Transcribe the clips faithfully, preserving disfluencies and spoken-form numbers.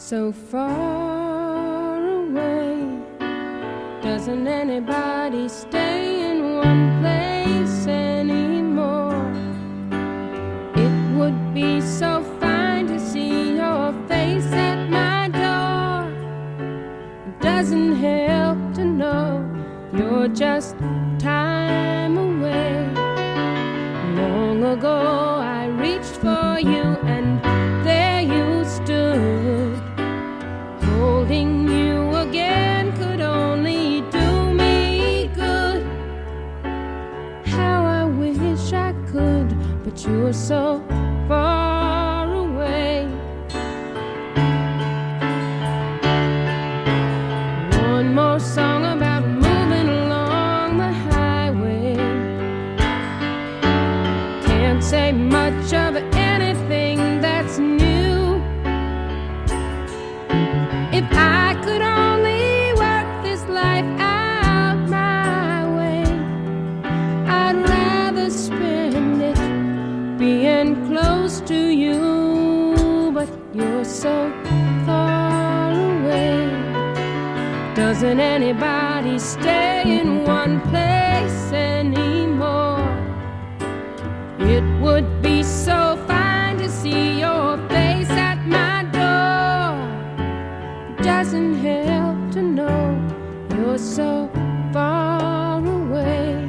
so far away. Doesn't anybody stay in one place anymore? It would be so fine to see your face at my door. It doesn't help to know you're just time away. Long ago I reached for you and there you stood. Holding you again could only do me good. How I wish I could, but you're so far away. One more song about moving along the highway. Can't say much of anything that's new. If I could only work this life out my way, I'd rather spend it being close to you, but you're so far away. Doesn't anybody stay in one place anymore? It would be so fine to see your face at my door. Doesn't help to know you're so far away.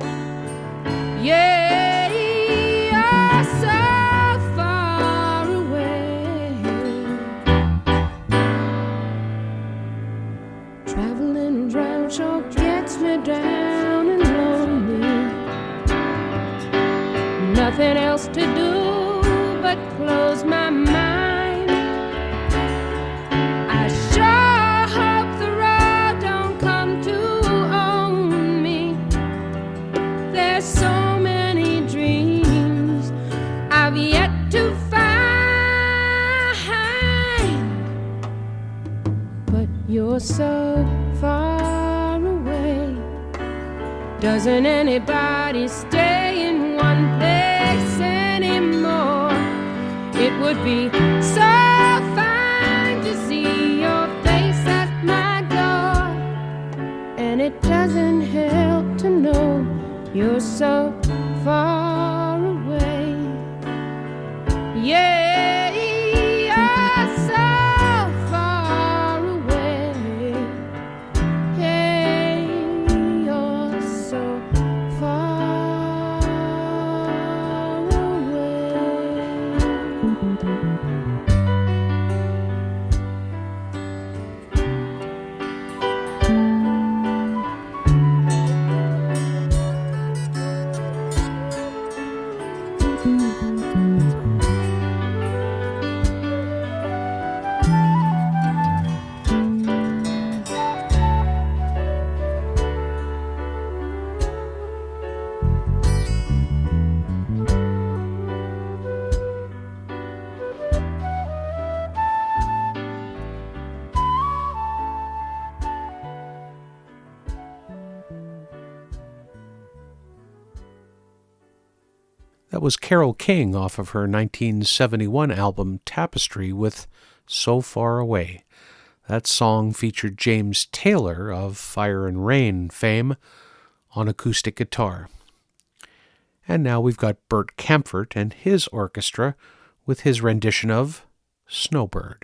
Yeah, you're so far away. Traveling around sure gets me down and lonely. Nothing else to do but close my mind. I sure hope the road don't come to own me. There's so many dreams I've yet to find, but you're so far away. Doesn't anybody stay in one place anymore? It would be so fine to see your face at my door. And it doesn't help to know you're so far away. Yeah, you're so far away. Yeah, you're so far away. That was Carole King off of her nineteen seventy-one album Tapestry with So Far Away. That song featured James Taylor of Fire and Rain fame on acoustic guitar. And now we've got Bert Kaempfert and his orchestra with his rendition of Snowbird.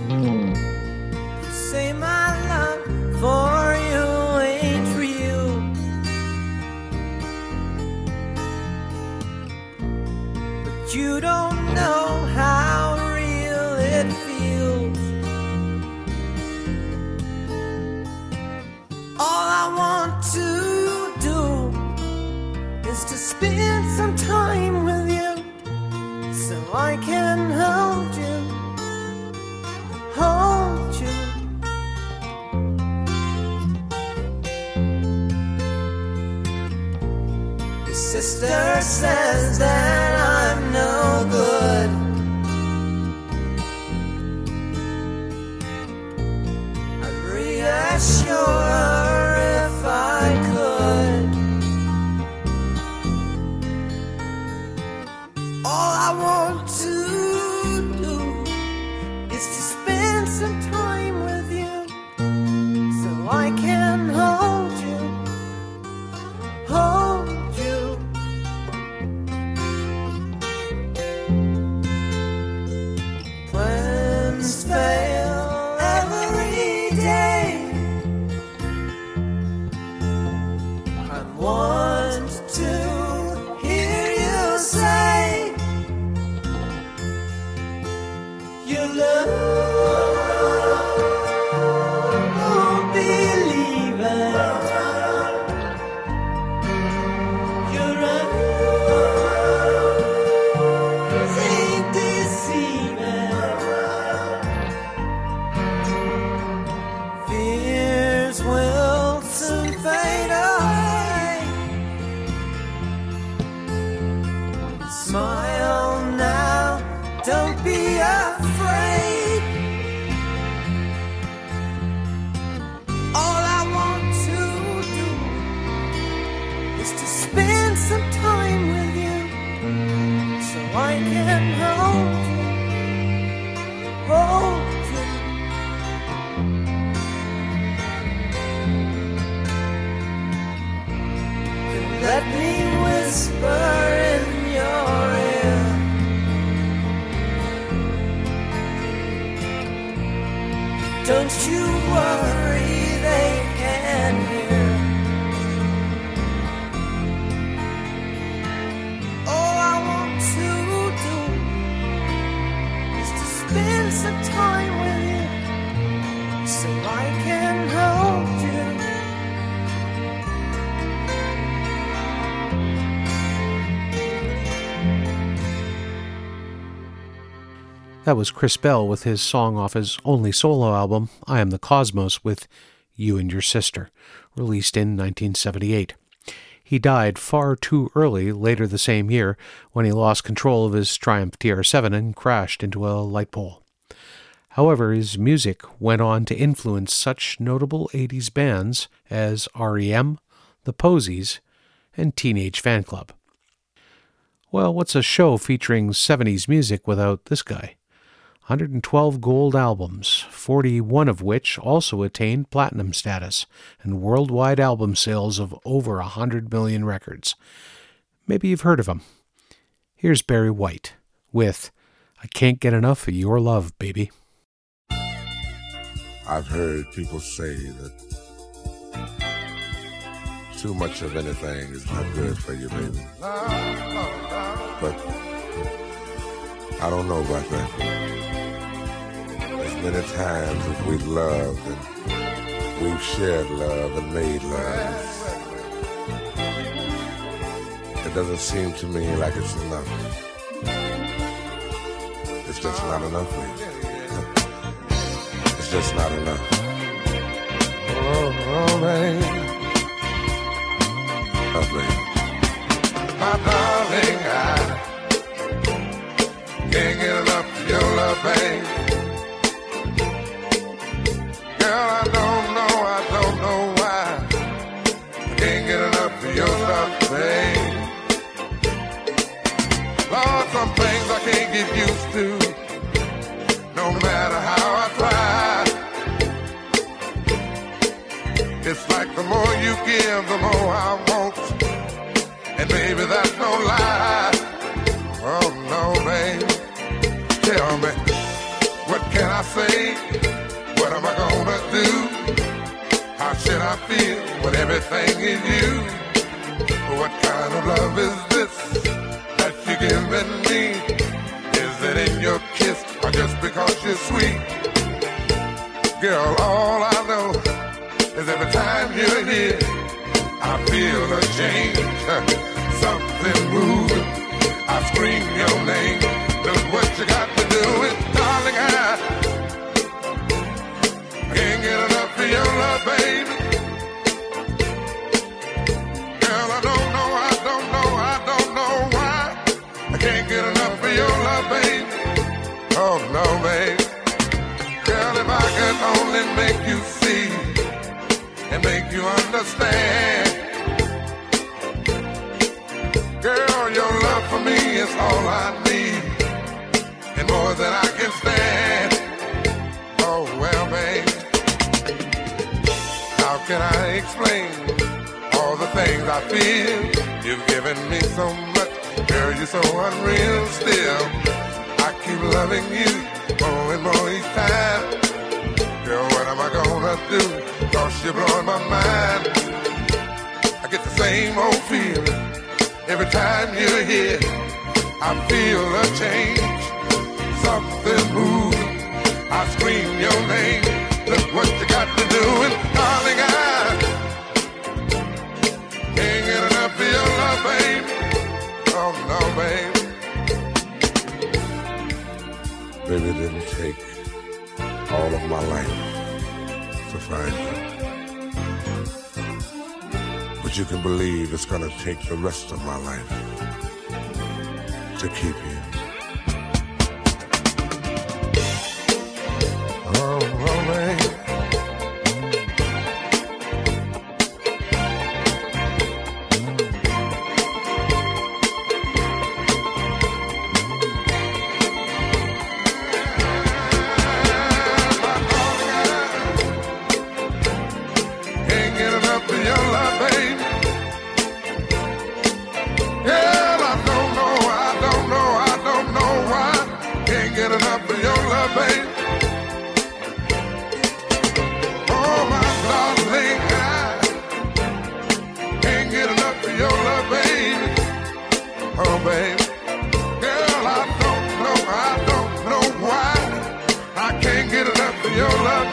You say my love for you ain't real, but you don't know how real it feels. All I want to do is to spend some time with you, so I can hold you, hold you. Your sister says that I'm no good. I'd reassure her if I could. All I want to do is to spend some time with you, so I can hold you, hold you. Plans fail every day. I want to hear you say your love won't believe it. Your eyes ain't deceiving. Fears will soon fade away. Smile now, don't be afraid. All I want to do is to spend some time with you, so I can hold you, hold you. And let me whisper in your ear, don't you worry, they can hear. All I want to do is to spend some time with you, so I can hold you. That was Chris Bell with his song off his only solo album, I Am the Cosmos, with You and Your Sister, released in nineteen seventy-eight. He died far too early later the same year when he lost control of his Triumph T R seven and crashed into a light pole. However, his music went on to influence such notable eighties bands as R E M, The Posies, and Teenage Fanclub. Well, what's a show featuring seventies music without this guy? one hundred twelve gold albums, forty-one of which also attained platinum status, and worldwide album sales of over one hundred million records. Maybe you've heard of him. Here's Barry White with I Can't Get Enough of Your Love, Baby. I've heard people say that too much of anything is not good for you, baby. But I don't know about that. As many times as we've loved and we've shared love and made love, it doesn't seem to me like it's enough. It's just not enough for you. It's just not enough. Oh, oh baby. Oh, baby. My darling, I can't get enough of your love, babe. Girl, I don't know, I don't know why I can't get enough of your love, babe. Lord, some things I can't get used to, no matter how I try. It's like the more you give, the more I want. And baby, that's no lie. Oh no, baby. Tell me, what can I I say? What am I gonna do? How should I feel when everything is you? What kind of love is this that you're giving me? Is it in your kiss or just because you're sweet? Girl, all I know is every time you're here, I feel a change, something moving. I scream your name. Look what you got to do it, darling. I can't get enough of your love, baby. Girl, I don't know, I don't know, I don't know why I can't get enough of your love, baby. Oh no, baby. Girl, if I could only make you see and make you understand. Girl, your love for me is all I need and more than I can stand. Oh, well, babe, how can I explain all the things I feel? You've given me so much, girl, you're so unreal still. I keep loving you more and more each time. Girl, what am I gonna do? Cause you're blowing my mind. I get the same old feeling every time you're here. I feel a change, something moving. I scream your name. Look what you got to do, and darling, I can't get enough of your love, babe. Oh no, babe. Baby, it didn't take all of my life to find you. But you can believe it's gonna take the rest of my life to keep you. Oh, oh, man. Can't get enough of your love, baby. Yeah, I don't know, I don't know, I don't know why. Can't get enough of your love, baby. Oh, my darling, I can't get enough of your love, baby. Oh, baby. Girl, I don't know, I don't know why. I can't get enough of your love.